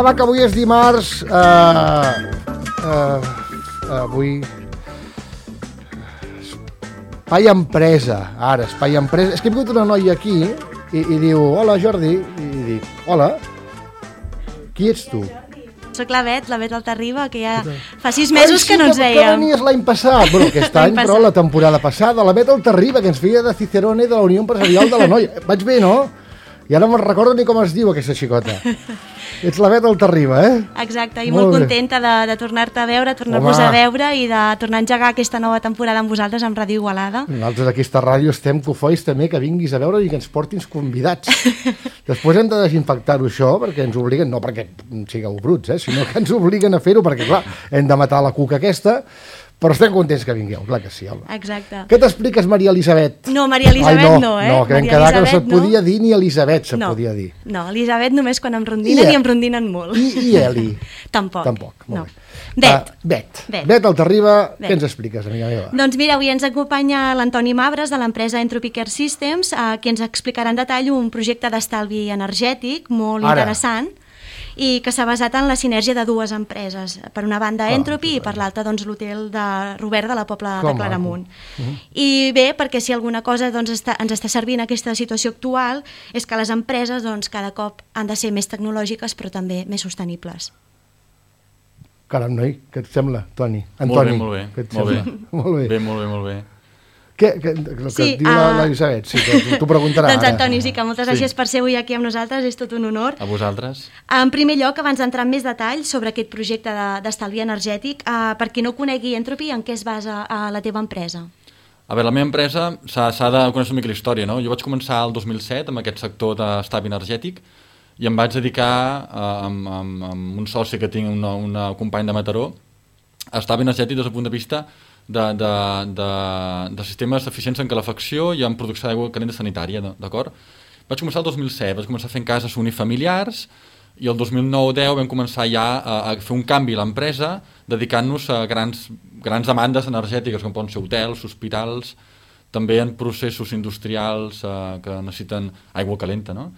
clar que avui és dimarts. Avui... Espai Empresa. Ara, Espai Empresa. És que he vingut una noia aquí i diu, hola Jordi. I dic, hola. Qui ets tu? Soc la Bet Altarriba, que ja fa 6 mesos que no ens veiem. Que venies l'any passat. Bueno, aquest any, però la temporada passada. La Bet Altarriba, que ens feia de Cicerone de la Unió Empresarial de la Noia. Vaig bé, no? I ara no me'n recordo ni com es diu aquesta xicota. Ets la Bet Altarriba, eh? Exacte, i molt contenta de tornar-te a veure, tornar-vos a veure i de tornar a engegar aquesta nova temporada amb vosaltres amb Ràdio Igualada. Nosaltres aquí a aquesta ràdio estem cofois també que vinguis a veure i que ens portin convidats. Després hem de desinfectar-ho això perquè ens obliguen, no perquè sigueu bruts, sinó que ens obliguen a fer-ho perquè, clar, hem de matar la cuca aquesta. Però estem contents que vingueu, clar que sí, Alba. Exacte. Què t'expliques, Maria Elisabet? No, Maria Elisabet no, eh? No, que vam quedar que no se't podia dir ni Elisabet se't podia dir. No, Elisabet només quan em rondinen i em rondinen molt. I Eli? Tampoc, molt bé. Bet Altarriba, què ens expliques, amiga meva? Doncs mira, avui ens acompanya l'Antoni Mabres de l'empresa Entropy Care Systems, que ens explicarà en detall un projecte d'estalvi energètic molt interessant, i que s'ha basat en la sinergia de dues empreses. Per una banda Entropy i per l'altra doncs, l'hotel de Robert de la Pobla de Claramunt. I bé, perquè si alguna cosa doncs, ens està servint aquesta situació actual és que les empreses doncs, cada cop han de ser més tecnològiques però també més sostenibles. Caram, noi, què et sembla, Toni? Antoni, molt bé. Molt bé. Què diu l'Elisabet? Sí, t'ho preguntarà. Doncs Antoni, sí, que moltes gràcies per ser avui aquí amb nosaltres, és tot un honor. A vosaltres. En primer lloc, abans d'entrar en més detall sobre aquest projecte d'estalvi energètic, per qui no conegui Entropy, en què es basa la teva empresa? A veure, la meva empresa s'ha de conèixer una mica la història, no? Jo vaig començar el 2007 amb aquest sector d'estalvi energètic i em vaig dedicar amb un soci que tinc, un company de Mataró, a estalvi energètic des del punt de vista de sistemes eficients en calefacció i en producció d'aigua calenta sanitària, d'acord? Vaig començar el 2007, vaig començar fent cases unifamiliars i el 2009-10 vam començar ja a fer un canvi a l'empresa dedicant-nos a grans demandes energètiques com poden ser hotels, hospitals, també en processos industrials que necessiten aigua calenta, no?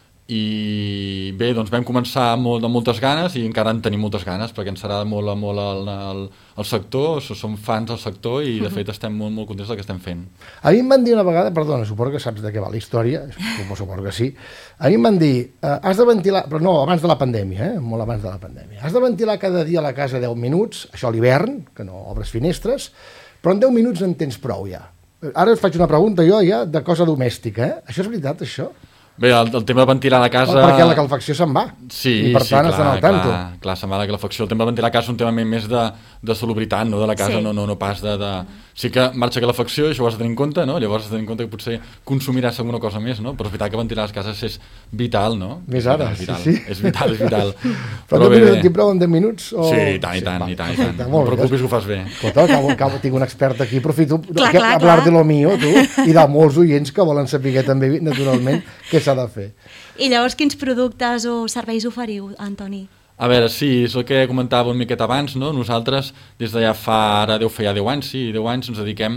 I bé, doncs vam començar amb moltes ganes i encara en tenim moltes ganes perquè ens agrada molt el sector, som fans del sector i de fet estem molt contents del que estem fent. A mi em van dir una vegada, perdona, suposo que saps de què va la història, suposo que sí, a mi em van dir, has de ventilar, però no, abans de la pandèmia, molt abans de la pandèmia, has de ventilar cada dia a la casa 10 minuts, això a l'hivern, que no obres finestres, però en 10 minuts en tens prou ja. Ara us faig una pregunta jo ja de cosa domèstica, Això és veritat, això? Bé, el tema de ventilar la casa... Perquè la calefacció se'n va. Sí, i per tant estan al tanto. Clar, se'n va la calefacció. El tema de ventilar la casa és un tema més de salubritat, no? De la casa, no pas de... Sí que marxa calefacció, això ho has de tenir en compte, no? Llavors has de tenir en compte que potser consumiràs alguna cosa més, no? Però és veritat que ventilar les cases és vital, no? Més ara, sí. És vital. Però tu tens un prou en 10 minuts? Sí, i tant. No et preocupis que ho fas bé. Escolta, tinc un expert aquí, aprofito a parlar de lo mío, tu, i de molts oients que volen saber també, naturalment, què s'ha de fer. I llavors quins productes o serveis oferiu, Antoni? A veure, sí, és el que comentava una miqueta abans, no? Nosaltres, des de ara deu fer ja 10 anys, 10 anys ens dediquem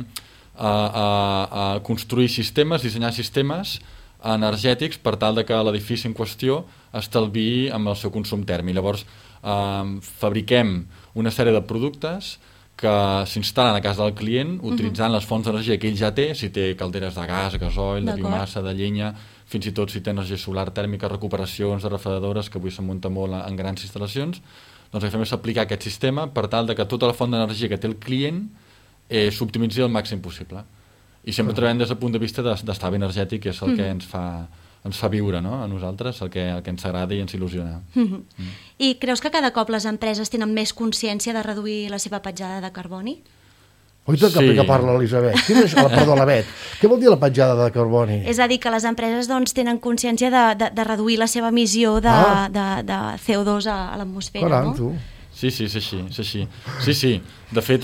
a construir sistemes, dissenyar sistemes energètics per tal de que l'edifici en qüestió estalviï amb el seu consum tèrmic. Llavors, fabriquem una sèrie de productes que s'instal·len a casa del client utilitzant les fonts d'energia que ell ja té, si té calderes de gas, gasoil, de biomassa, de llenya, fins i tot si té energia solar tèrmica, recuperacions de refredadores, que avui se'n munta molt en grans instal·lacions, doncs el que fem és aplicar aquest sistema per tal de que tota la font d'energia que té el client s'optimitzi al màxim possible. I sempre treballem des del punt de vista d'estalvi energètic, que és el que ens fa viure, no? A nosaltres, el que ens agrada i ens il·lusiona. I creus que cada cop les empreses tenen més consciència de reduir la seva petjada de carboni? Oita que parla l'Elisabet. Perdó, la Bet. Què vol dir la petjada de carboni? És a dir, que les empreses tenen consciència de reduir la seva emissió de CO2 a l'atmosfera, Caram, no? Tu. Sí, és així. Sí. De fet,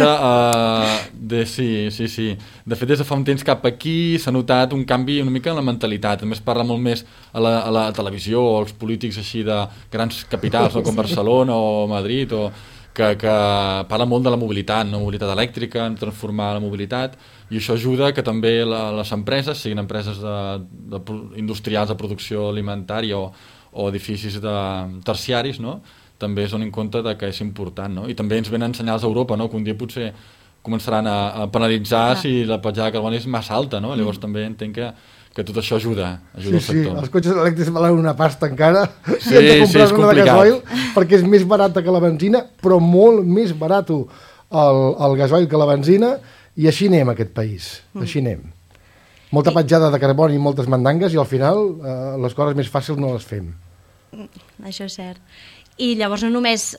De fet, des de fa un temps cap aquí s'ha notat un canvi una mica en la mentalitat. A més, parla molt més a la televisió o als polítics així de grans capitals, com Barcelona o Madrid, que parla molt de la mobilitat, mobilitat elèctrica, en transformar la mobilitat, i això ajuda que també les empreses, siguin empreses industrials de producció alimentària o edificis terciaris, no? també es donin compte de que és important, no? I també ens venen senyals a Europa, no? Que un dia potser començaran a penalitzar si la petjada de carboni és massa alta, no? Llavors també entenc que tot això ajuda el sector. Els cotxes elèctrics valen una pasta encara, sí, i hem de comprar és una de gasoil perquè és més barata que la benzina, però molt més barat el gasoil que la benzina, i així anem aquest país, així anem. Molta petjada de carboni i moltes mandangues, i al final les coses més fàcils no les fem. Això és cert. I llavors no només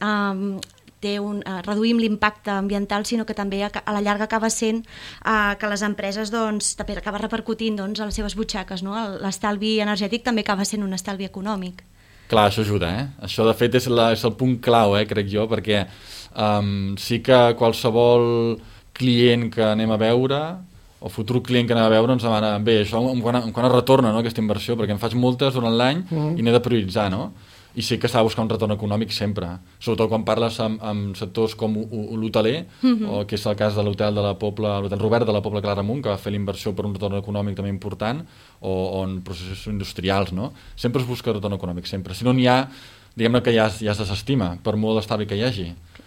reduïm l'impacte ambiental, sinó que també a la llarga acaba sent que les empreses també acaba repercutint a les seves butxaques, no? L'estalvi energètic també acaba sent un estalvi econòmic. Clar, això ajuda, Això de fet és el punt clau, crec jo, perquè sí que qualsevol client que anem a veure, o futur client que anem a veure, ens demana, bé, això quan es retorna, no, aquesta inversió, perquè en faig moltes durant l'any i n'he de prioritzar, no? I sí que s'ha de buscar un retorn econòmic sempre, sobretot quan parles amb sectors com l'hoteler, o que és el cas de l'hotel l'Hotel Robert de la Pobla Claramunt, que va fer l'inversió per un retorn econòmic també important, o en processos industrials, no? Sempre es busca retorn econòmic, sempre. Si no n'hi ha, diguem-ne que ja es desestima, per molt d'estalvi que hi hagi.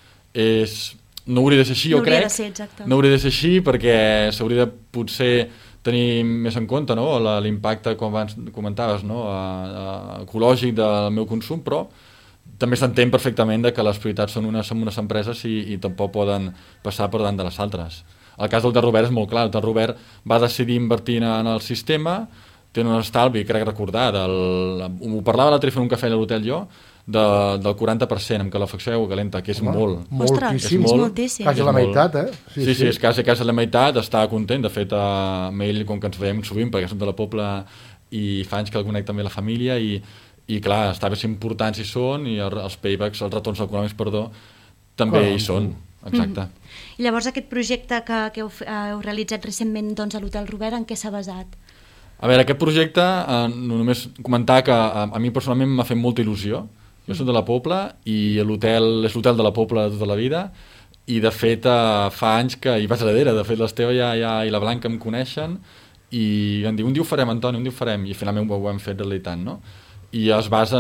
No hauria de ser així, jo crec. No hauria de ser així, perquè s'hauria de potser tenir més en compte, no? L'impacte, com abans comentaves, no? Ecològic del meu consum, però també s'entén perfectament que les prioritats són unes empreses i tampoc poden passar per davant de les altres. El cas del Hotel Robert és molt clar. El Hotel Robert va decidir invertir en el sistema, té un estalvi, crec recordar, ho parlava l'altre fent un cafè a l'hotel jo, del 40% amb calefacció i aigua calenta, que és molt. Moltíssim. És moltíssim. Quasi la meitat, Sí, és quasi la meitat, estava content. De fet, amb ell, com que ens veiem sovint, perquè som de la Pobla i fa anys que el conec també la família, i clar, estalvis importants hi són, i els paybacks, els retorns econòmics, també hi són. Exacte. I llavors aquest projecte que heu realitzat recentment a l'Hotel Robert, en què s'ha basat? A veure, aquest projecte, només comentar que a mi personalment m'ha fet molta il·lusió. Jo soc de la Pobla i l'hotel és l'hotel de la Pobla de tota la vida, i de fet fa anys que hi vaig darrere. De fet l'Esteve i la Blanca em coneixen i em diu, un dia ho farem, Antoni, un dia ho farem, i finalment ho hem fet realitat, no? I es basa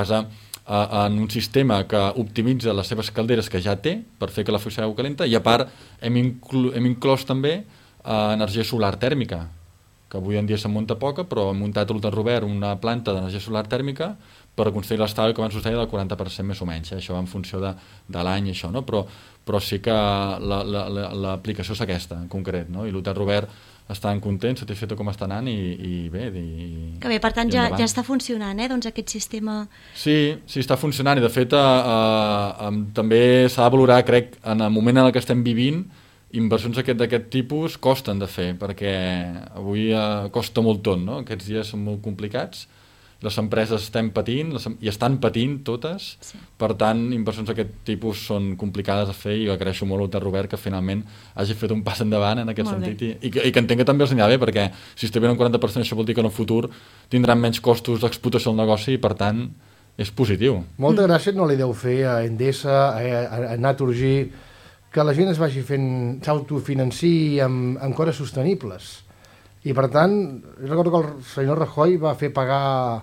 en un sistema que optimitza les seves calderes que ja té per fer que la fixació aigua calenta, i a part hem inclòs també energia solar tèrmica, que avui en dia se'n munta poca, però hem muntat a l'Hotel Robert una planta d'energia solar tèrmica per aconseguir l'estalvi, que abans us deia, del 40% més o menys, això en funció de l'any, això, no? Però sí que l'aplicació és aquesta, en concret, no? I l'Hotel Robert estan contents, satisfets com està anant, i bé. Que bé, per tant ja està funcionant, aquest sistema. Sí, està funcionant, i de fet també s'ha de valorar, crec, en el moment en què estem vivint, inversions d'aquest tipus costen de fer, perquè avui costa molt tot, no? Aquests dies són molt complicats, les empreses estem patint, i estan patint totes, per tant, inversions d'aquest tipus són complicades de fer, i agraeixo molt a l'Hotel Robert que finalment hagi fet un pas endavant en aquest sentit, i que entenc que també els anirà bé, perquè si estem en un 40%, això vol dir que en el futur tindran menys costos d'explotació del negoci, i per tant és positiu. Molta gràcia no li deu fer a Endesa, a Naturgy, que la gent es vagi fent, s'autofinanci amb coses sostenibles. I per tant, jo recordo que el senyor Rajoy va fer pagar,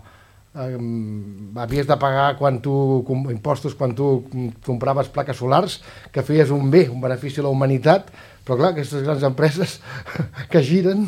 havies de pagar impostos quan tu compraves plaques solars, que feies un bé, un benefici a la humanitat, però clar, aquestes grans empreses que giren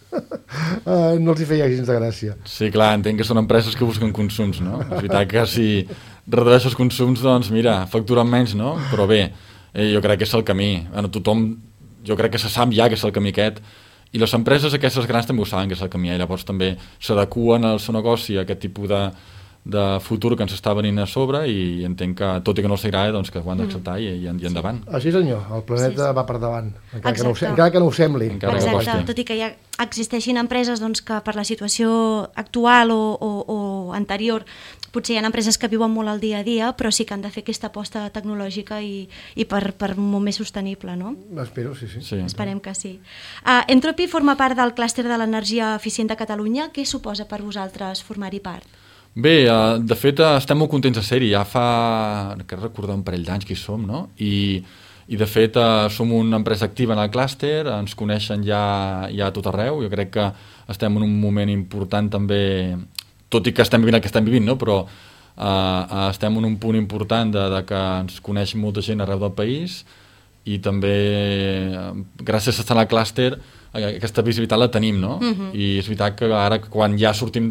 no els hi feia gens de gràcia. Sí, clar, entenc que són empreses que busquen consums, no? És veritat que si redueixes els consums, doncs mira, facturen menys, no? Però bé, jo crec que és el camí. Tothom, jo crec que se sap ja que és el camí aquest, i les empreses aquestes grans també ho saben que és el camí, i llavors també s'adequen al seu negoci a aquest tipus de futur que ens està venint a sobre, i entenc que, tot i que no els agrada, doncs que ho han d'acceptar i endavant. Així senyor, el planeta va per davant, encara que no ho sembli. Exacte, tot i que ja existeixin empreses que per la situació actual o anterior potser hi ha empreses que viuen molt el dia a dia, però sí que han de fer aquesta aposta tecnològica i per molt més sostenible, no? Espero, sí. Esperem que sí. Entropy forma part del clúster de l'energia eficient de Catalunya. Què suposa per vosaltres formar-hi part? Bé, de fet estem molt contents de ser-hi. Ja fa, que recordar, un parell d'anys que hi som, no? I de fet som una empresa activa en el clúster, ens coneixen ja a tot arreu. Jo crec que estem en un moment important també, tot i que estem vivint el que estem vivint, no? Però estem en un punt important de que ens coneix molta gent arreu del país i també gràcies a estar al clúster aquesta visibilitat la tenim, no? I és veritat que ara quan ja sortim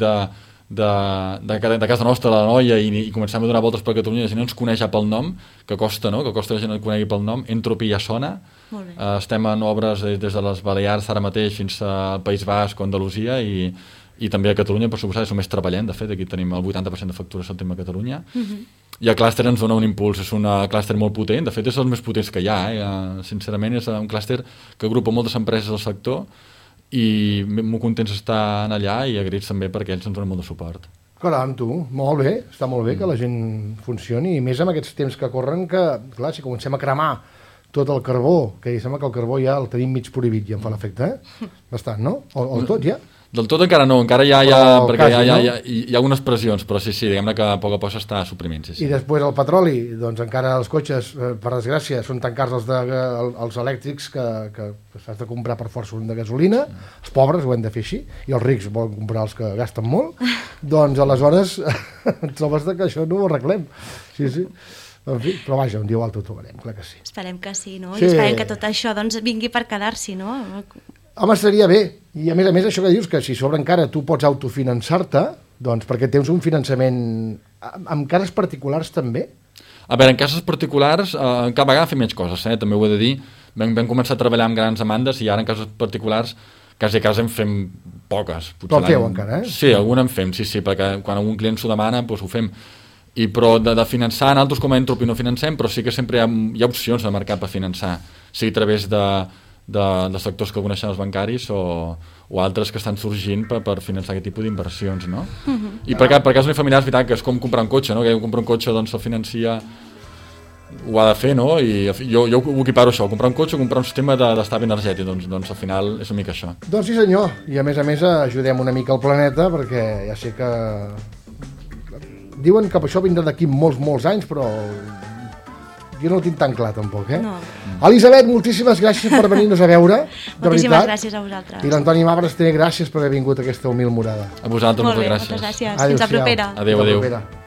de casa nostra, la Noia, i comencem a donar voltes per Catalunya, la gent ens coneix ja pel nom, que costa, no? Que costa la gent et conegui pel nom. Entropy ja sona. Estem en obres des de les Balears ara mateix fins al País Basc o Andalusia i també a Catalunya, per suposar, és només treballem, de fet, aquí tenim el 80% de facturació a Catalunya, i el clúster ens dona un impuls, és un clúster molt potent, de fet és els més potents que hi ha, sincerament és un clúster que agrupa moltes empreses del sector i molt contents d'estar allà i agraïts també perquè ells ens donen molt de suport. Caram, tu, molt bé, està molt bé que la gent funcioni, i més amb aquests temps que corren que, clar, si comencem a cremar tot el carbó, que sembla que el carbó ja el tenim mig prohibit, ja em fa l'efecte, Bastant, no? O tot ja? Del tot encara no, encara hi ha algunes pressions, però sí, diguem-ne que a poc s'està suprimint. Sí. I després el petroli, doncs encara els cotxes, per desgràcia, són tan cars els elèctrics que s'has de comprar per força un de gasolina, els pobres ho hem de fer així, i els rics volen comprar els que gasten molt, doncs aleshores trobes que això no ho arreglem. Sí. En fi, però vaja, un dia o altre ho trobarem, clar que sí. Esperem que sí, no? Sí. I esperem que tot això doncs, vingui per quedar-s'hi, no? Home, seria bé. I a més això que dius, que si sobre encara tu pots autofinançar-te, doncs perquè tens un finançament amb cases particulars també? A veure, en cases particulars cada vegada fem menys coses, també ho he de dir. Vam començar a treballar amb grans demandes i ara en cases particulars quasi a casa en fem poques. Però feu encara, Sí, alguna en fem, sí, perquè quan algun client s'ho demana, doncs ho fem. Però de finançar, nosaltres com a Entropy no financem, però sí que sempre hi ha opcions al mercat per finançar, sigui a través de sectors que coneixen els bancaris o altres que estan sorgint per finançar aquest tipus d'inversions, no? I per cas unifamiliar és veritat que és com comprar un cotxe, no? Que comprar un cotxe doncs el financia, ho ha de fer, no? I jo ho equiparo això, comprar un cotxe o comprar un sistema d'estalvi energètic, doncs al final és una mica això. Doncs sí senyor, i a més ajudem una mica al planeta, perquè ja sé que diuen que això vindrà d'aquí molts anys, però jo no ho tinc tan clar tampoc, No. Elisabet, moltíssimes gràcies per venir-nos a veure, de moltíssimes gràcies a vosaltres. I l'Antoni Mabres també gràcies per haver vingut a aquesta humil morada. A vosaltres, moltes gràcies. Moltes gràcies. Fins la propera. Adéu.